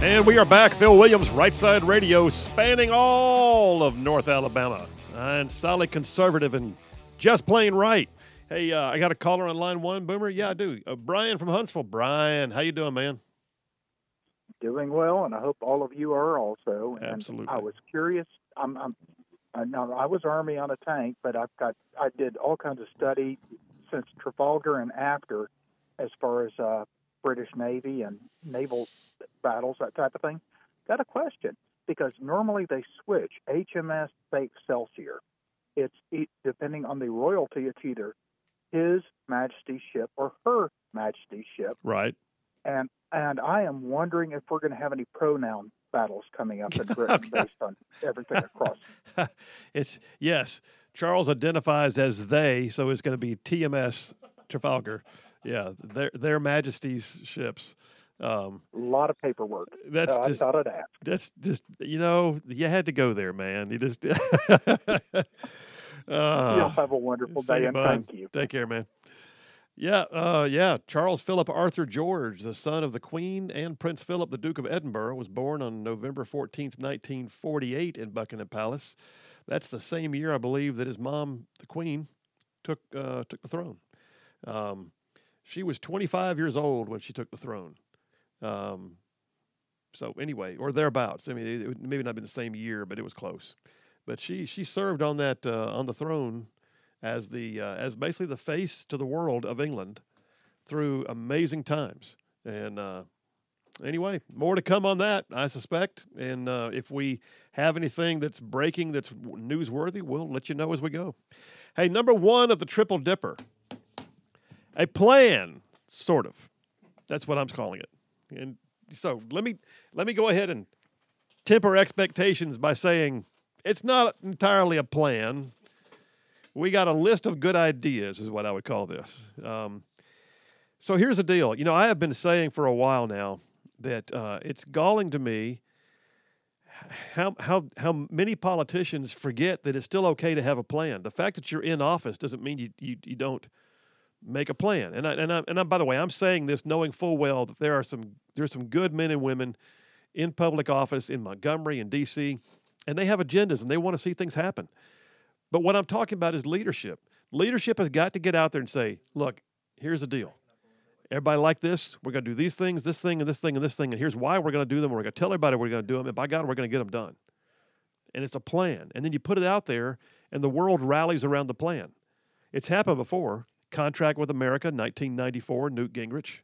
And we are back. Phil Williams, Right Side Radio, spanning all of North Alabama. And solid conservative and just plain right. Hey, I got a caller on line one, Boomer. Yeah, I do. Brian from Huntsville. Brian, how you doing, man? Doing well, and I hope all of you are also. And Absolutely. I was curious. Now, I was Army on a tank, but I did all kinds of study since Trafalgar and after, as far as British Navy and naval battles, that type of thing. Got a question, because normally they switch HMS Excelsior. It's depending on the royalty, it's either His Majesty's ship or Her Majesty's ship. Right. And I am wondering if we're going to have any pronoun battles coming up in Britain based on everything across. Yes. Charles identifies as they, so it's going to be TMS Trafalgar. Yeah, their Majesty's ships. A lot of paperwork. That's I thought I'd ask. That's just, you had to go there, man. You just. You'll have a wonderful day, and thank you. Take care, man. Yeah. Charles Philip Arthur George, the son of the Queen and Prince Philip, the Duke of Edinburgh, was born on November 14th, 1948 in Buckingham Palace. That's the same year, I believe, that his mom, the Queen, took the throne. She was 25 years old when she took the throne. So anyway, or thereabouts. I mean, it would maybe not been the same year, but it was close. But she served on that on the throne as as basically the face to the world of England through amazing times. And anyway, more to come on that, I suspect. And if we have anything that's breaking, that's newsworthy, we'll let you know as we go. Hey, number one of the Triple Dipper, a plan, sort of. That's what I'm calling it. And so let me go ahead and temper expectations by saying it's not entirely a plan. We got a list of good ideas is what I would call this. So here's the deal. I have been saying for a while now that it's galling to me how many politicians forget that it's still okay to have a plan. The fact that you're in office doesn't mean you don't make a plan. And by the way, I'm saying this knowing full well that there's some good men and women in public office in Montgomery and D.C., and they have agendas and they want to see things happen. But what I'm talking about is leadership. Leadership has got to get out there and say, look, here's the deal. Everybody like this? We're going to do these things, this thing, and this thing, and this thing, and here's why we're going to do them. We're going to tell everybody we're going to do them, and by God, we're going to get them done. And it's a plan. And then you put it out there, and the world rallies around the plan. It's happened before. Contract with America, 1994, Newt Gingrich.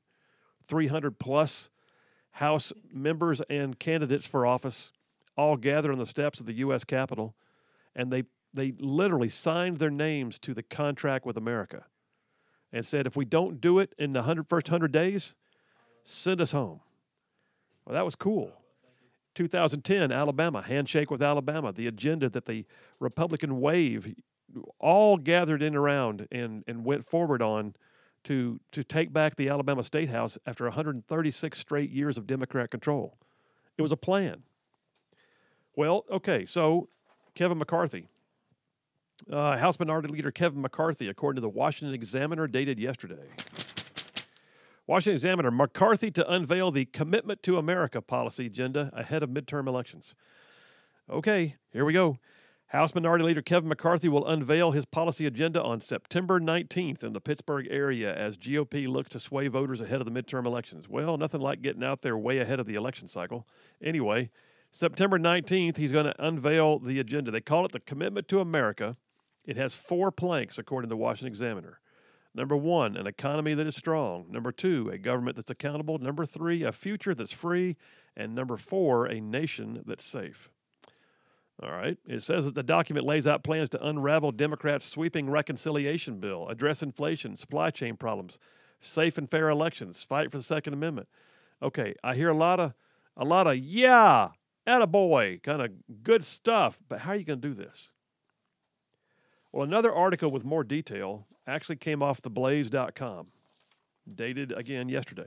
300-plus House members and candidates for office all gathered on the steps of the U.S. Capitol, and they literally signed their names to the contract with America and said, if we don't do it in the first 100 days, send us home. Well, that was cool. 2010, Alabama, handshake with Alabama, the agenda that the Republican wave all gathered in around and went forward on to take back the Alabama State House after 136 straight years of Democrat control. It was a plan. Well, okay, so Kevin McCarthy. House Minority Leader Kevin McCarthy, according to the Washington Examiner, dated yesterday. Washington Examiner, McCarthy to unveil the Commitment to America policy agenda ahead of midterm elections. Okay, here we go. House Minority Leader Kevin McCarthy will unveil his policy agenda on September 19th in the Pittsburgh area as GOP looks to sway voters ahead of the midterm elections. Well, nothing like getting out there way ahead of the election cycle. Anyway, September 19th, he's going to unveil the agenda. They call it the Commitment to America. It has 4 planks, according to the Washington Examiner. Number 1, an economy that is strong. Number 2, a government that's accountable. Number 3, a future that's free. And number 4, a nation that's safe. All right. It says that the document lays out plans to unravel Democrats' sweeping reconciliation bill, address inflation, supply chain problems, safe and fair elections, fight for the Second Amendment. Okay, I hear a lot of yeah, attaboy, kind of good stuff, but how are you going to do this? Well, another article with more detail actually came off theblaze.com, dated again yesterday.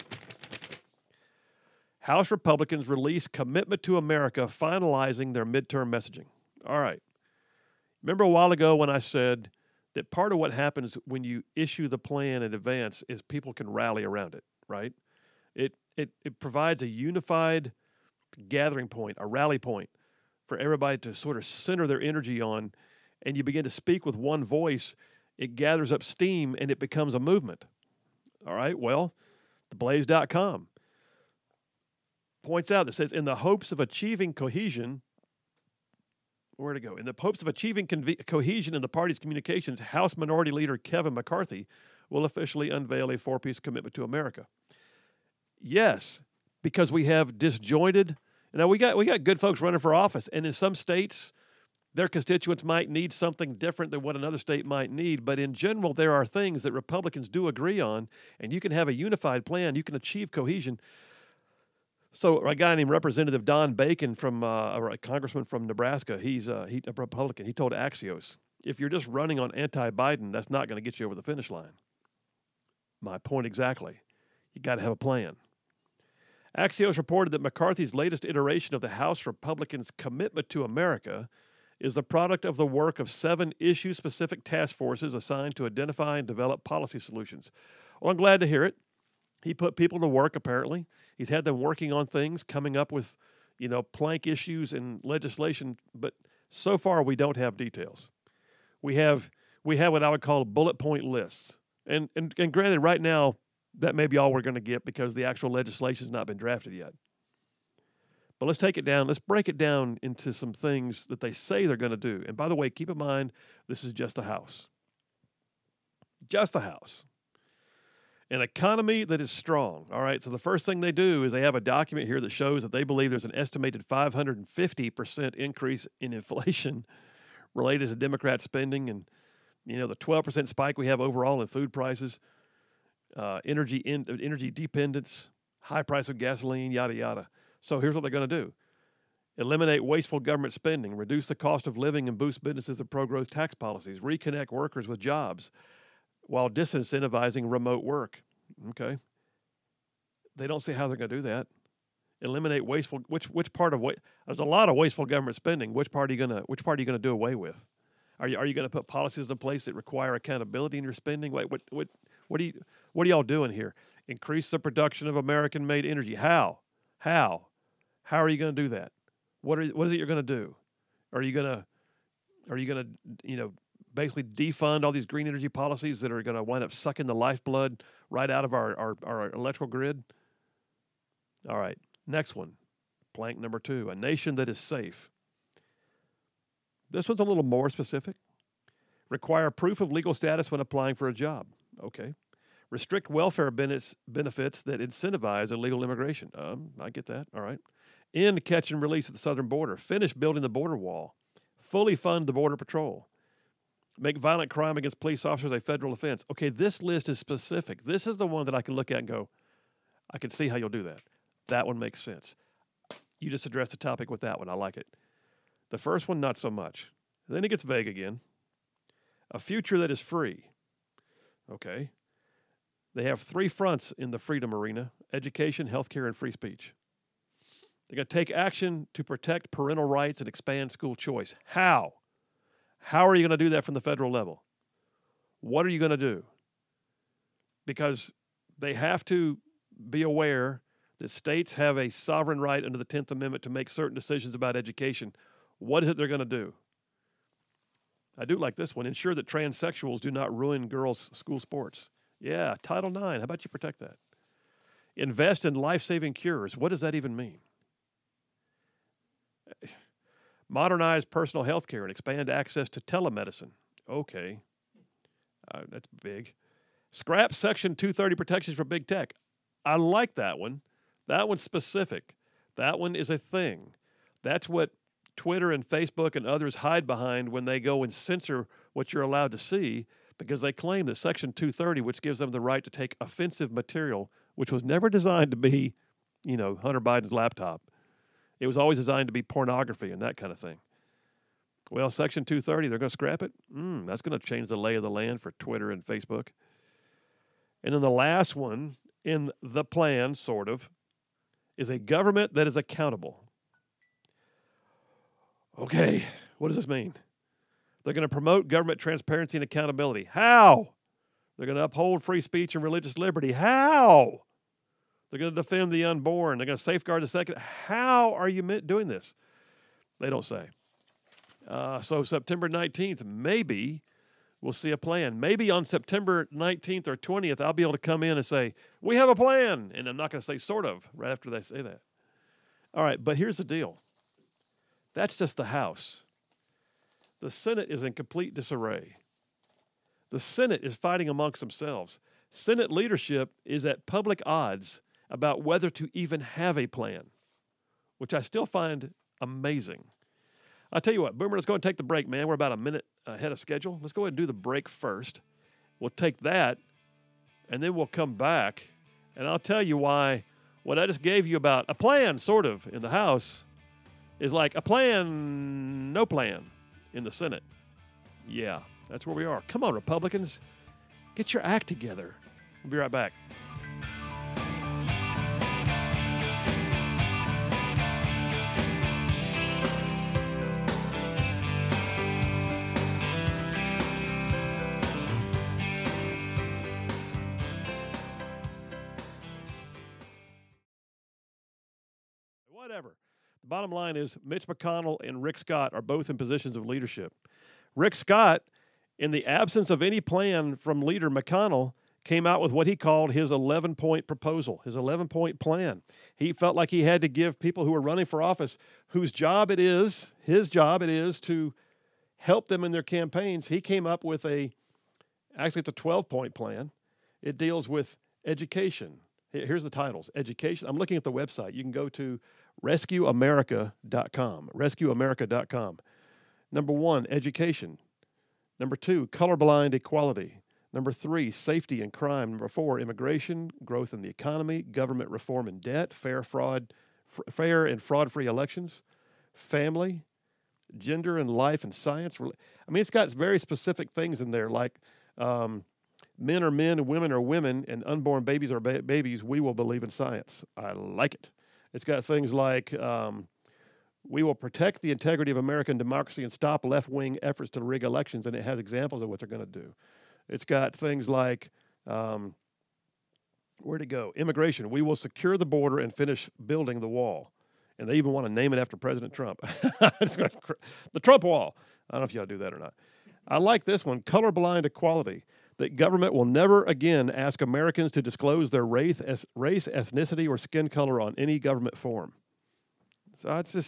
House Republicans release Commitment to America finalizing their midterm messaging. All right. Remember a while ago when I said that part of what happens when you issue the plan in advance is people can rally around it, right? It provides a unified gathering point, a rally point for everybody to sort of center their energy on, and you begin to speak with one voice, it gathers up steam and it becomes a movement. All right, well, theblaze.com points out that says, in the hopes of achieving cohesion, where to go? In the hopes of achieving cohesion in the party's communications, House Minority Leader Kevin McCarthy will officially unveil a 4-piece commitment to America. Yes, because we have disjointed. Now we got good folks running for office, and in some states, their constituents might need something different than what another state might need. But in general, there are things that Republicans do agree on, and you can have a unified plan. You can achieve cohesion. So a guy named Representative Don Bacon, from a congressman from Nebraska, he's a Republican. He told Axios, if you're just running on anti-Biden, that's not going to get you over the finish line. My point exactly. You got to have a plan. Axios reported that McCarthy's latest iteration of the House Republicans' commitment to America is the product of the work of 7 issue-specific task forces assigned to identify and develop policy solutions. Well, I'm glad to hear it. He put people to work, apparently. He's had them working on things, coming up with, plank issues and legislation, but so far we don't have details. We have what I would call bullet point lists. And granted, right now, that may be all we're going to get because the actual legislation has not been drafted yet. But let's take it down. Let's break it down into some things that they say they're going to do. And by the way, keep in mind, this is just the House. Just the House. An economy that is strong. All right, so the first thing they do is they have a document here that shows that they believe there's an estimated 550% increase in inflation related to Democrat spending and, the 12% spike we have overall in food prices, energy dependence, high price of gasoline, yada, yada. So here's what they're going to do. Eliminate wasteful government spending, reduce the cost of living, and boost businesses with pro-growth tax policies, reconnect workers with jobs while disincentivizing remote work. Okay. They don't say how they're going to do that. Eliminate wasteful, which part of what, there's a lot of wasteful government spending. Which part are you going to do away with? Are you going to put policies in place that require accountability in your spending? Wait, what are y'all doing here? Increase the production of American-made energy. How? How are you going to do that? What is it you're going to do? Are you going to basically defund all these green energy policies that are going to wind up sucking the lifeblood right out of our electrical grid? All right, next one, plank number 2, a nation that is safe. This one's a little more specific. Require proof of legal status when applying for a job. Okay. Restrict welfare benefits that incentivize illegal immigration. I get that. All right. End catch and release at the southern border. Finish building the border wall. Fully fund the Border Patrol. Make violent crime against police officers a federal offense. Okay, this list is specific. This is the one that I can look at and go, I can see how you'll do that. That one makes sense. You just addressed the topic with that one. I like it. The first one, not so much. Then it gets vague again. A future that is free. Okay. They have 3 fronts in the freedom arena: education, healthcare, and free speech. They're going to take action to protect parental rights and expand school choice. How? How are you going to do that from the federal level? What are you going to do? Because they have to be aware that states have a sovereign right under the 10th Amendment to make certain decisions about education. What is it they're going to do? I do like this one. Ensure that transsexuals do not ruin girls' school sports. Yeah, Title IX. How about you protect that? Invest in life-saving cures. What does that even mean? Modernize personal health care and expand access to telemedicine. Okay. That's big. Scrap Section 230 protections for big tech. I like that one. That one's specific. That one is a thing. That's what Twitter and Facebook and others hide behind when they go and censor what you're allowed to see, because they claim that Section 230, which gives them the right to take offensive material, which was never designed to be, Hunter Biden's laptop. It was always designed to be pornography and that kind of thing. Well, Section 230, they're going to scrap it? That's going to change the lay of the land for Twitter and Facebook. And then the last one in the plan, sort of, is a government that is accountable. Okay, what does this mean? They're going to promote government transparency and accountability. How? They're going to uphold free speech and religious liberty. How? They're going to defend the unborn. They're going to safeguard the second. How are you doing this? They don't say. So September 19th, maybe we'll see a plan. Maybe on September 19th or 20th, I'll be able to come in and say, we have a plan. And I'm not going to say sort of right after they say that. All right, but here's the deal. That's just the House. The Senate is in complete disarray. The Senate is fighting amongst themselves. Senate leadership is at public odds about whether to even have a plan, which I still find amazing. I'll tell you what, Boomer, let's go and take the break, man. We're about a minute ahead of schedule. Let's go ahead and do the break first. We'll take that, and then we'll come back, and I'll tell you why what I just gave you about a plan, sort of, in the House is like a plan, no plan in the Senate. Yeah, that's where we are. Come on, Republicans. Get your act together. We'll be right back. Whatever. The bottom line is Mitch McConnell and Rick Scott are both in positions of leadership. Rick Scott, in the absence of any plan from leader McConnell, came out with what he called his 11-point proposal, his 11-point plan. He felt like he had to give people who are running for office, whose job it is, his job it is to help them in their campaigns. He came up with actually it's a 12-point plan. It deals with education. Here's the titles. Education. I'm looking at the website. You can go to rescueamerica.com. Rescueamerica.com. Number 1, education. Number 2, colorblind equality. Number 3, safety and crime. Number 4, immigration, growth in the economy, government reform and debt, fair and fraud-free elections, family, gender and life and science. I mean, it's got very specific things in there like men are men and women are women and unborn babies are babies. We will believe in science. I like it. It's got things like we will protect the integrity of American democracy and stop left-wing efforts to rig elections, and it has examples of what they're going to do. It's got things like, where'd it go? Immigration. We will secure the border and finish building the wall. And they even want to name it after President Trump. The Trump wall. I don't know if y'all do that or not. I like this one, colorblind equality. That government will never again ask Americans to disclose their race, ethnicity, or skin color on any government form. So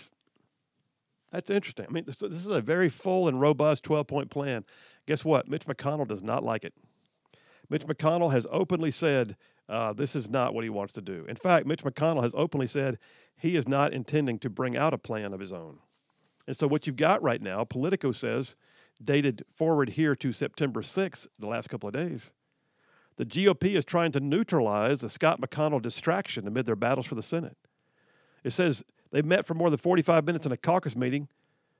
that's interesting. I mean, this is a very full and robust 12-point plan. Guess what? Mitch McConnell does not like it. Mitch McConnell has openly said this is not what he wants to do. In fact, Mitch McConnell has openly said he is not intending to bring out a plan of his own. And so what you've got right now, Politico says, dated forward here to September 6th, the last couple of days, the GOP is trying to neutralize the Scott McConnell distraction amid their battles for the Senate. It says they met for more than 45 minutes in a caucus meeting,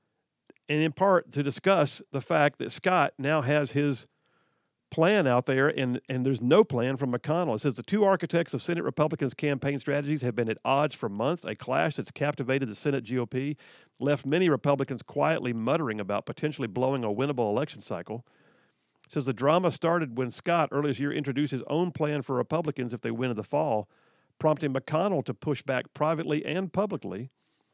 and in part to discuss the fact that Scott now has his plan out there, and there's no plan from McConnell. It says the two architects of Senate Republicans' campaign strategies have been at odds for months, a clash that's captivated the Senate GOP, left many Republicans quietly muttering about potentially blowing a winnable election cycle. It says the drama started when Scott earlier this year introduced his own plan for Republicans if they win in the fall, prompting McConnell to push back privately and publicly.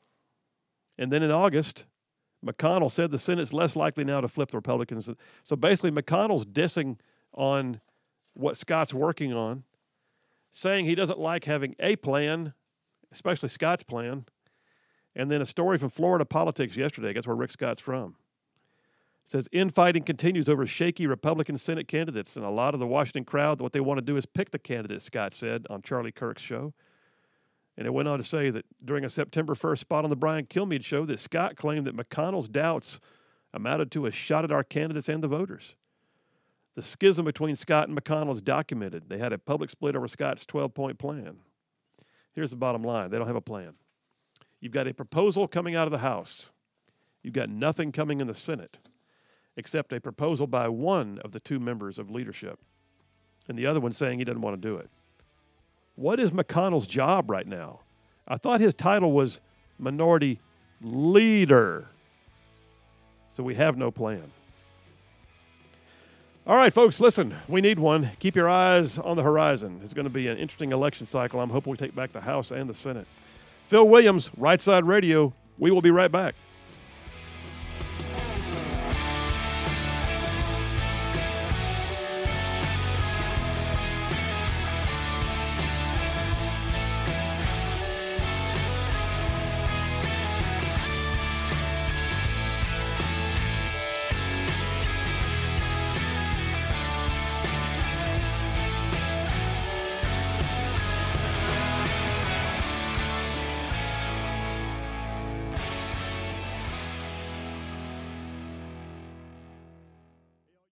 And then in August, McConnell said the Senate's less likely now to flip the Republicans. So basically, McConnell's dissing on what Scott's working on, saying he doesn't like having a plan, especially Scott's plan. And then a story from Florida Politics yesterday, that's where Rick Scott's from. It says infighting continues over shaky Republican Senate candidates, and a lot of the Washington crowd, what they want to do is pick the candidate, Scott said on Charlie Kirk's show. And it went on to say that during a September 1st spot on the Brian Kilmeade show, that Scott claimed that McConnell's doubts amounted to a shot at our candidates and the voters. The schism between Scott and McConnell is documented. They had a public split over Scott's 12-point plan. Here's the bottom line. They don't have a plan. You've got a proposal coming out of the House. You've got nothing coming in the Senate except a proposal by one of the two members of leadership, and the other one saying he doesn't want to do it. What is McConnell's job right now? I thought his title was Minority Leader. So we have no plan. All right, folks, listen, we need one. Keep your eyes on the horizon. It's going to be an interesting election cycle. I'm hoping we take back the House and the Senate. Phil Williams, Right Side Radio. We will be right back.